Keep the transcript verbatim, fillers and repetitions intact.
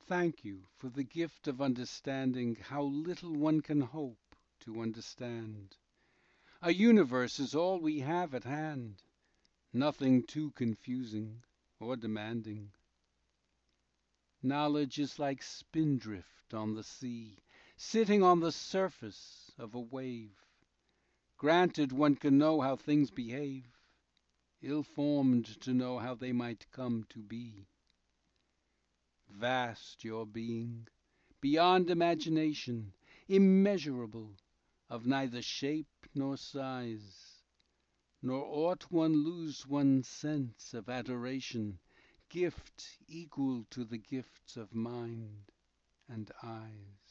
thank you for the gift of understanding how little one can hope to understand. A universe is all we have at hand, nothing too confusing or demanding. Knowledge is like spindrift on the sea, sitting on the surface of a wave. Granted one can know how things behave, ill-formed to know how they might come to be. Vast your being, beyond imagination, immeasurable, of neither shape nor size, nor ought one lose one's sense of adoration, gift equal to the gifts of mind and eyes.